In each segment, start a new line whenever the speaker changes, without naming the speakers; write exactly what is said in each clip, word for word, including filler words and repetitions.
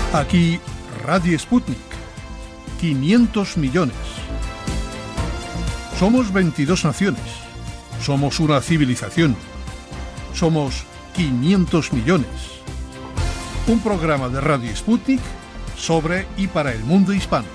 Aquí Radio Sputnik. quinientos millones. Somos veintidós naciones. Somos una civilización. Somos quinientos millones. Un programa de Radio Sputnik sobre y para el mundo hispano.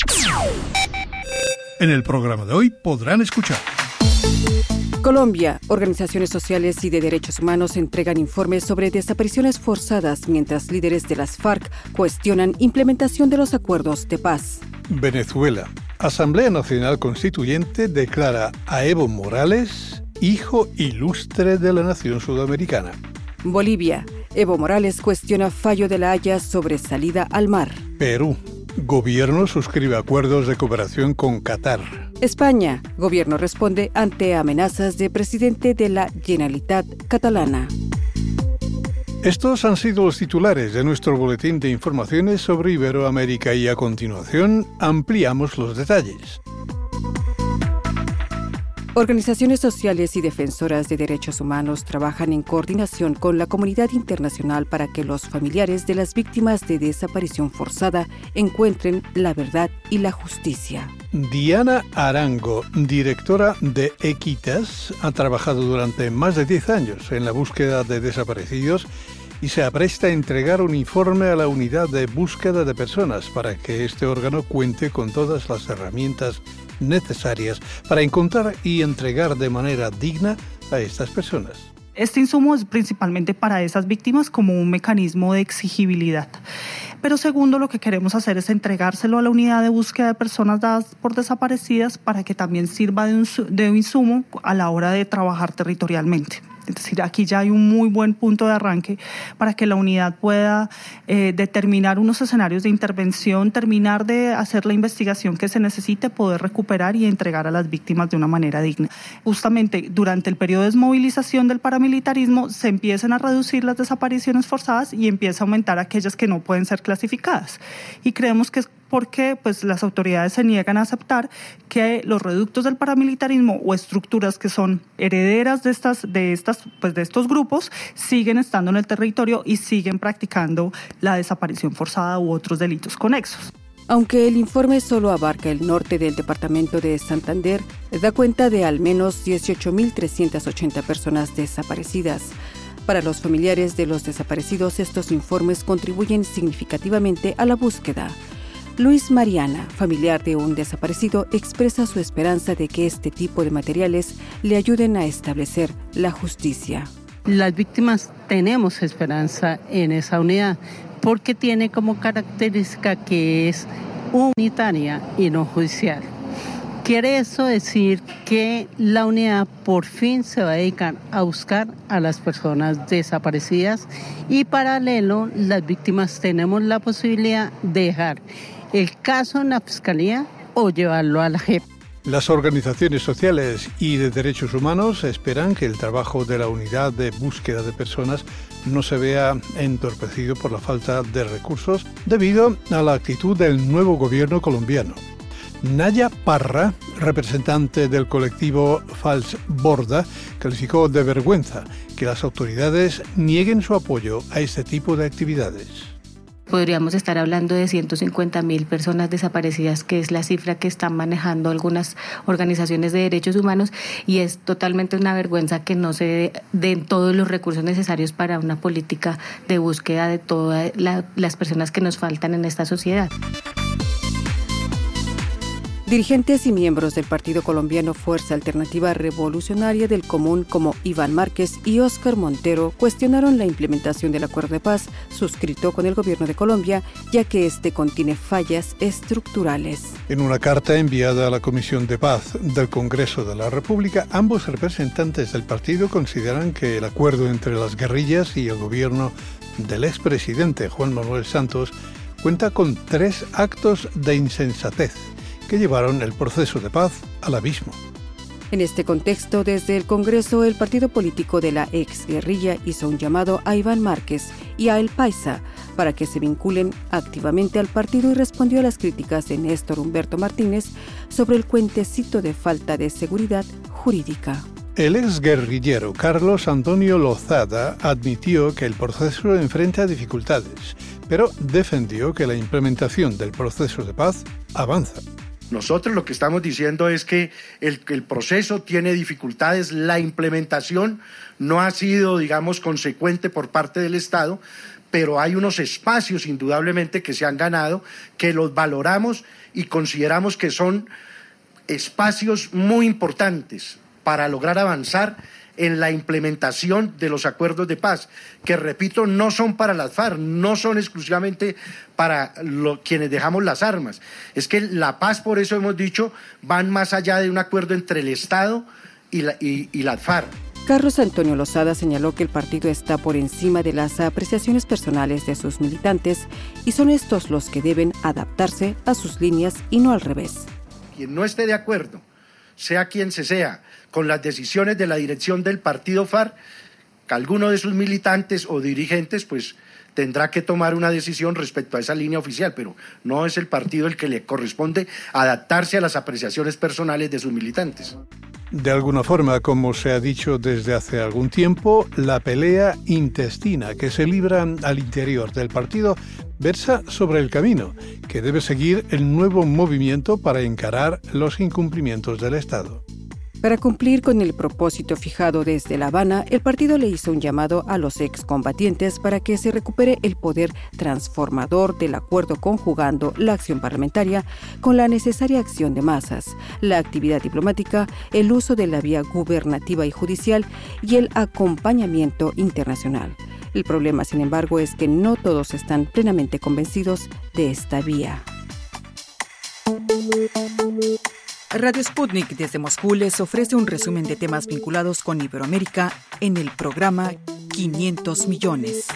En el programa de hoy podrán escuchar:
Colombia. Organizaciones sociales y de derechos humanos entregan informes sobre desapariciones forzadas mientras líderes de las FARC cuestionan implementación de los acuerdos de paz.
Venezuela. Asamblea Nacional Constituyente declara a Evo Morales hijo ilustre de la nación sudamericana.
Bolivia. Evo Morales cuestiona fallo de La Haya sobre salida al mar.
Perú. Gobierno suscribe acuerdos de cooperación con Qatar.
España. Gobierno responde ante amenazas de presidente de la Generalitat catalana.
Estos han sido los titulares de nuestro boletín de informaciones sobre Iberoamérica y a continuación ampliamos los detalles.
Organizaciones sociales y defensoras de derechos humanos trabajan en coordinación con la comunidad internacional para que los familiares de las víctimas de desaparición forzada encuentren la verdad y la justicia.
Diana Arango, directora de Equitas, ha trabajado durante más de diez años en la búsqueda de desaparecidos y se apresta a entregar un informe a la unidad de búsqueda de personas para que este órgano cuente con todas las herramientas necesarias para encontrar y entregar de manera digna a estas personas.
Este insumo es principalmente para esas víctimas como un mecanismo de exigibilidad. Pero segundo, lo que queremos hacer es entregárselo a la unidad de búsqueda de personas dadas por desaparecidas para que también sirva de un, de un insumo a la hora de trabajar territorialmente. Es decir, aquí ya hay un muy buen punto de arranque para que la unidad pueda eh, determinar unos escenarios de intervención, terminar de hacer la investigación que se necesite, poder recuperar y entregar a las víctimas de una manera digna. Justamente durante el periodo de desmovilización del paramilitarismo se empiezan a reducir las desapariciones forzadas y empieza a aumentar aquellas que no pueden ser clasificadas. Y creemos que es porque pues, las autoridades se niegan a aceptar que los reductos del paramilitarismo o estructuras que son herederas de, estas, de, estas, pues, de estos grupos siguen estando en el territorio y siguen practicando la desaparición forzada u otros delitos conexos.
Aunque el informe solo abarca el norte del departamento de Santander, da cuenta de al menos dieciocho mil trescientas ochenta personas desaparecidas. Para los familiares de los desaparecidos, estos informes contribuyen significativamente a la búsqueda. Luis Mariana, familiar de un desaparecido, expresa su esperanza de que este tipo de materiales le ayuden a establecer la justicia.
Las víctimas tenemos esperanza en esa unidad porque tiene como característica que es unitaria y no judicial. Quiere eso decir que la unidad por fin se va a dedicar a buscar a las personas desaparecidas y paralelo las víctimas tenemos la posibilidad de dejar el caso en la Fiscalía o llevarlo a la J E P.
Las organizaciones sociales y de derechos humanos esperan que el trabajo de la unidad de búsqueda de personas no se vea entorpecido por la falta de recursos debido a la actitud del nuevo gobierno colombiano. Naya Parra, representante del colectivo Fals Borda, calificó de vergüenza que las autoridades nieguen su apoyo a este tipo de actividades.
Podríamos estar hablando de ciento cincuenta mil personas desaparecidas, que es la cifra que están manejando algunas organizaciones de derechos humanos, y es totalmente una vergüenza que no se den todos los recursos necesarios para una política de búsqueda de todas la, las personas que nos faltan en esta sociedad.
Dirigentes y miembros del partido colombiano Fuerza Alternativa Revolucionaria del Común como Iván Márquez y Óscar Montero cuestionaron la implementación del acuerdo de paz suscrito con el gobierno de Colombia, ya que este contiene fallas estructurales.
En una carta enviada a la Comisión de Paz del Congreso de la República, ambos representantes del partido consideran que el acuerdo entre las guerrillas y el gobierno del expresidente Juan Manuel Santos cuenta con tres actos de insensatez que llevaron el proceso de paz al abismo.
En este contexto, desde el Congreso, el partido político de la exguerrilla hizo un llamado a Iván Márquez y a El Paisa para que se vinculen activamente al partido y respondió a las críticas de Néstor Humberto Martínez sobre el cuentecito de falta de seguridad jurídica.
El exguerrillero Carlos Antonio Lozada admitió que el proceso enfrenta dificultades, pero defendió que la implementación del proceso de paz avanza.
Nosotros lo que estamos diciendo es que el, el proceso tiene dificultades, la implementación no ha sido, digamos, consecuente por parte del Estado, pero hay unos espacios indudablemente que se han ganado, que los valoramos y consideramos que son espacios muy importantes para lograr avanzar en la implementación de los acuerdos de paz, que repito, no son para las FARC, no son exclusivamente para lo, quienes dejamos las armas. Es que la paz, por eso hemos dicho, van más allá de un acuerdo entre el Estado y, la, y, y las FARC.
Carlos Antonio Lozada señaló que el partido está por encima de las apreciaciones personales de sus militantes y son estos los que deben adaptarse a sus líneas y no al revés.
Quien no esté de acuerdo, sea quien se sea, con las decisiones de la dirección del partido FARC, que alguno de sus militantes o dirigentes pues tendrá que tomar una decisión respecto a esa línea oficial, pero no es el partido el que le corresponde adaptarse a las apreciaciones personales de sus militantes.
De alguna forma, como se ha dicho desde hace algún tiempo, la pelea intestina que se libra al interior del partido versa sobre el camino que debe seguir el nuevo movimiento para encarar los incumplimientos del Estado.
Para cumplir con el propósito fijado desde La Habana, el partido le hizo un llamado a los excombatientes para que se recupere el poder transformador del acuerdo, conjugando la acción parlamentaria con la necesaria acción de masas, la actividad diplomática, el uso de la vía gubernativa y judicial y el acompañamiento internacional. El problema, sin embargo, es que no todos están plenamente convencidos de esta vía.
Radio Sputnik desde Moscú les ofrece un resumen de temas vinculados con Iberoamérica en el programa quinientos millones.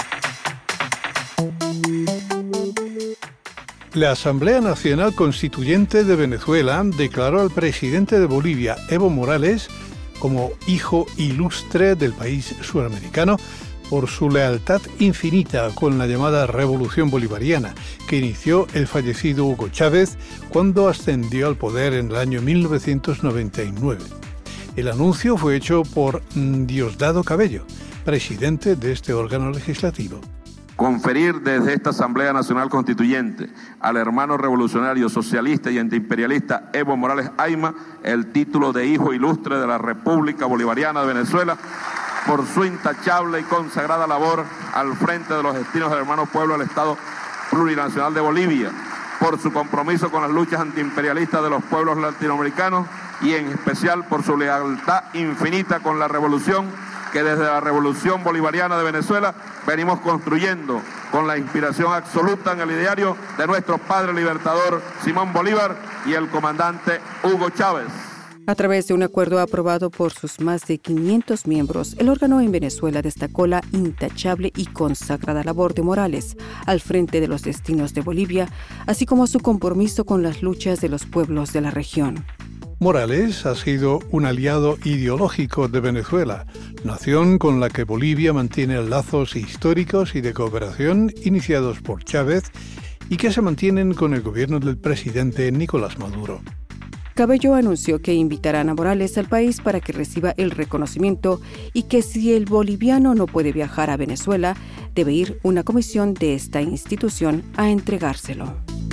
La Asamblea Nacional Constituyente de Venezuela declaró al presidente de Bolivia, Evo Morales, como hijo ilustre del país suramericano por su lealtad infinita con la llamada Revolución Bolivariana, que inició el fallecido Hugo Chávez cuando ascendió al poder en el año mil novecientos noventa y nueve. El anuncio fue hecho por Diosdado Cabello, presidente de este órgano legislativo.
Conferir desde esta Asamblea Nacional Constituyente al hermano revolucionario, socialista y antiimperialista Evo Morales Ayma el título de hijo ilustre de la República Bolivariana de Venezuela por su intachable y consagrada labor al frente de los destinos del hermano pueblo del Estado Plurinacional de Bolivia, por su compromiso con las luchas antiimperialistas de los pueblos latinoamericanos y en especial por su lealtad infinita con la revolución que desde la Revolución Bolivariana de Venezuela venimos construyendo con la inspiración absoluta en el ideario de nuestro padre libertador Simón Bolívar y el comandante Hugo Chávez.
A través de un acuerdo aprobado por sus más de quinientos miembros, el órgano en Venezuela destacó la intachable y consagrada labor de Morales al frente de los destinos de Bolivia, así como su compromiso con las luchas de los pueblos de la región.
Morales ha sido un aliado ideológico de Venezuela, nación con la que Bolivia mantiene lazos históricos y de cooperación iniciados por Chávez y que se mantienen con el gobierno del presidente Nicolás Maduro.
Cabello anunció que invitarán a Morales al país para que reciba el reconocimiento y que si el boliviano no puede viajar a Venezuela, debe ir una comisión de esta institución a entregárselo.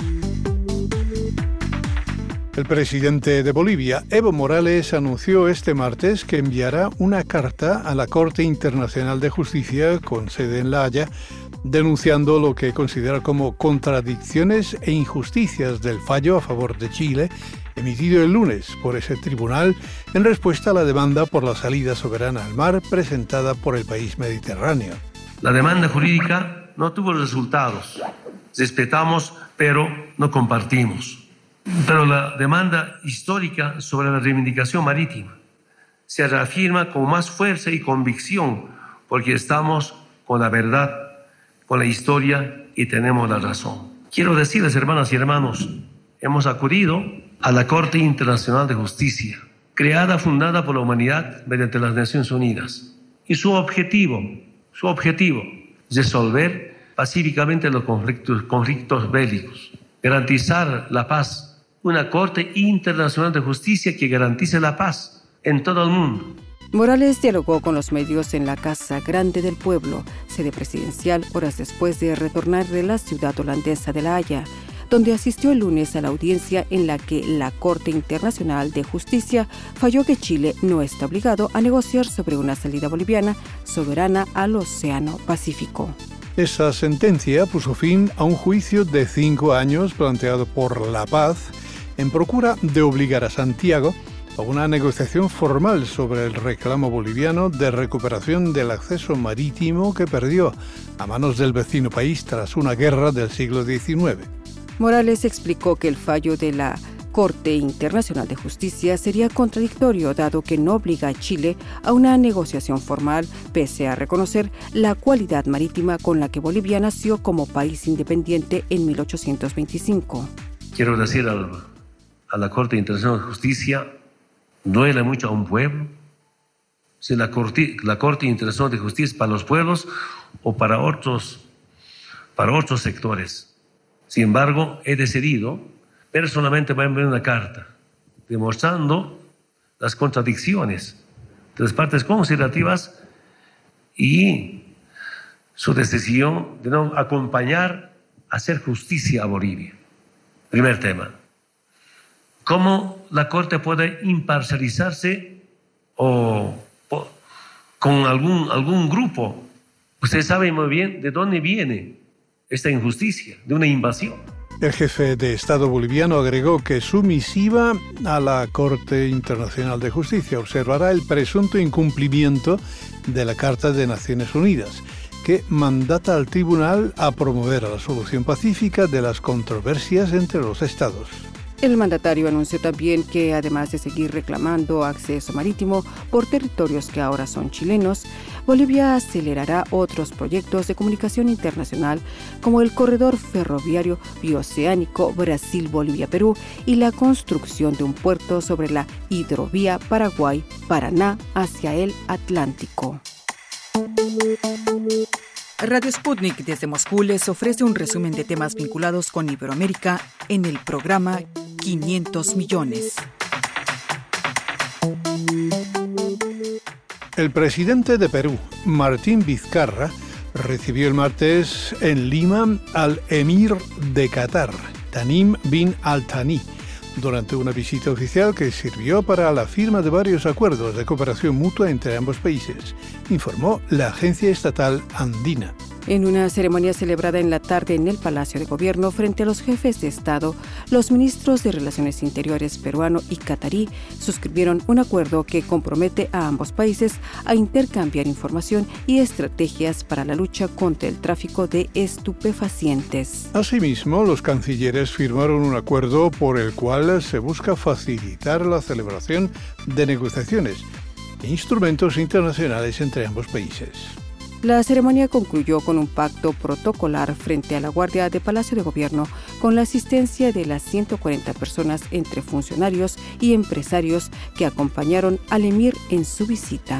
El presidente de Bolivia, Evo Morales, anunció este martes que enviará una carta a la Corte Internacional de Justicia con sede en La Haya, denunciando lo que considera como contradicciones e injusticias del fallo a favor de Chile, emitido el lunes por ese tribunal en respuesta a la demanda por la salida soberana al mar presentada por el país mediterráneo.
La demanda jurídica no tuvo resultados. Respetamos, pero no compartimos. Pero la demanda histórica sobre la reivindicación marítima se reafirma con más fuerza y convicción porque estamos con la verdad, con la historia y tenemos la razón. Quiero decirles, hermanas y hermanos, hemos acudido a la Corte Internacional de Justicia, creada, fundada por la humanidad mediante las Naciones Unidas. Y su objetivo, su objetivo es resolver pacíficamente los conflictos, conflictos bélicos, garantizar la paz. Una Corte Internacional de Justicia que garantice la paz en todo el mundo.
Morales dialogó con los medios en la Casa Grande del Pueblo, sede presidencial, horas después de retornar de la ciudad holandesa de La Haya, donde asistió el lunes a la audiencia en la que la Corte Internacional de Justicia falló que Chile no está obligado a negociar sobre una salida boliviana soberana al Océano Pacífico.
Esa sentencia puso fin a un juicio de cinco años planteado por La Paz en procura de obligar a Santiago a una negociación formal sobre el reclamo boliviano de recuperación del acceso marítimo que perdió a manos del vecino país tras una guerra del siglo diecinueve.
Morales explicó que el fallo de la Corte Internacional de Justicia sería contradictorio, dado que no obliga a Chile a una negociación formal, pese a reconocer la cualidad marítima con la que Bolivia nació como país independiente en mil ochocientos veinticinco.
Quiero decir al, a la Corte Internacional de Justicia, duele mucho a un pueblo. Si la Corte, la Corte Internacional de Justicia es para los pueblos o para otros, para otros sectores. Sin embargo, he decidido personalmente voy a enviar una carta demostrando las contradicciones de las partes considerativas y su decisión de no acompañar a hacer justicia a Bolivia. Primer tema. ¿Cómo la Corte puede imparcializarse o, o con algún, algún grupo? Usted sabe muy bien de dónde viene esta injusticia, de una invasión.
El jefe de Estado boliviano agregó que su misiva a la Corte Internacional de Justicia observará el presunto incumplimiento de la Carta de Naciones Unidas, que mandata al tribunal a promover la solución pacífica de las controversias entre los estados.
El mandatario anunció también que, además de seguir reclamando acceso marítimo por territorios que ahora son chilenos, Bolivia acelerará otros proyectos de comunicación internacional como el corredor ferroviario bioceánico Brasil-Bolivia-Perú y la construcción de un puerto sobre la hidrovía Paraguay-Paraná hacia el Atlántico.
Radio Sputnik desde Moscú les ofrece un resumen de temas vinculados con Iberoamérica en el programa quinientos millones.
El presidente de Perú, Martín Vizcarra, recibió el martes en Lima al emir de Qatar, Tamim bin al-Thani, durante una visita oficial que sirvió para la firma de varios acuerdos de cooperación mutua entre ambos países, informó la agencia estatal andina.
En una ceremonia celebrada en la tarde en el Palacio de Gobierno frente a los jefes de Estado, los ministros de Relaciones Interiores peruano y catarí suscribieron un acuerdo que compromete a ambos países a intercambiar información y estrategias para la lucha contra el tráfico de estupefacientes.
Asimismo, los cancilleres firmaron un acuerdo por el cual se busca facilitar la celebración de negociaciones e instrumentos internacionales entre ambos países.
La ceremonia concluyó con un pacto protocolar frente a la Guardia de Palacio de Gobierno con la asistencia de las ciento cuarenta personas entre funcionarios y empresarios que acompañaron al emir en su visita.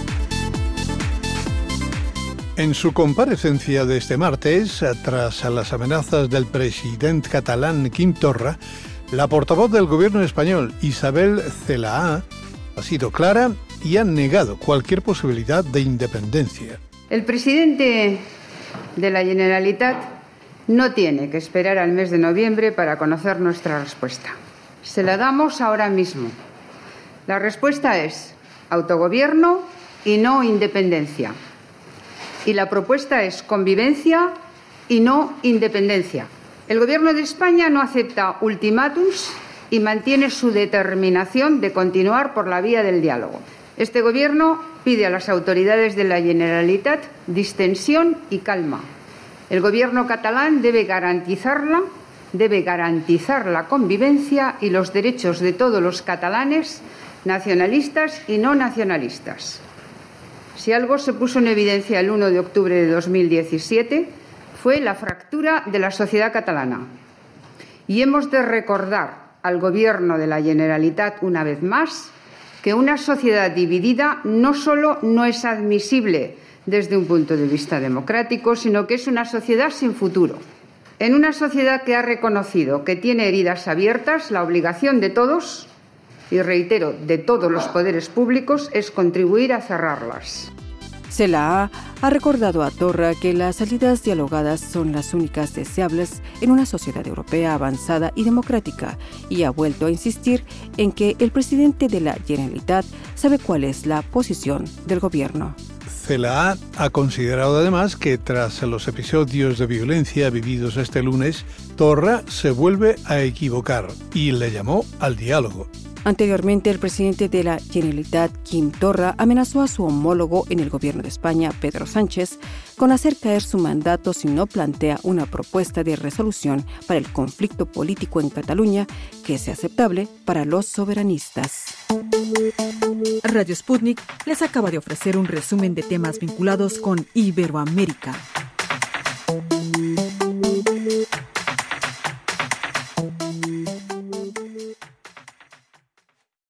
En su comparecencia de este martes, tras las amenazas del presidente catalán Quim Torra, la portavoz del gobierno español, Isabel Celaá, ha sido clara y ha negado cualquier posibilidad de independencia.
El presidente de la Generalitat no tiene que esperar al mes de noviembre para conocer nuestra respuesta. Se la damos ahora mismo. La respuesta es autogobierno y no independencia. Y la propuesta es convivencia y no independencia. El Gobierno de España no acepta ultimátums y mantiene su determinación de continuar por la vía del diálogo. Este Gobierno pide a las autoridades de la Generalitat distensión y calma. El Gobierno catalán debe garantizarla, debe garantizar la convivencia y los derechos de todos los catalanes, nacionalistas y no nacionalistas. Si algo se puso en evidencia el uno de octubre de dos mil diecisiete fue la fractura de la sociedad catalana. Y hemos de recordar al Gobierno de la Generalitat una vez más que una sociedad dividida no solo no es admisible desde un punto de vista democrático, sino que es una sociedad sin futuro. En una sociedad que ha reconocido que tiene heridas abiertas, la obligación de todos y reitero, de todos los poderes públicos, es contribuir a cerrarlas.
CELAA ha recordado a Torra que las salidas dialogadas son las únicas deseables en una sociedad europea avanzada y democrática, y ha vuelto a insistir en que el presidente de la Generalitat sabe cuál es la posición del gobierno.
CELAA ha considerado además que tras los episodios de violencia vividos este lunes, Torra se vuelve a equivocar y le llamó al diálogo.
Anteriormente, el presidente de la Generalitat, Quim Torra, amenazó a su homólogo en el gobierno de España, Pedro Sánchez, con hacer caer su mandato si no plantea una propuesta de resolución para el conflicto político en Cataluña que sea aceptable para los soberanistas.
Radio Sputnik les acaba de ofrecer un resumen de temas vinculados con Iberoamérica.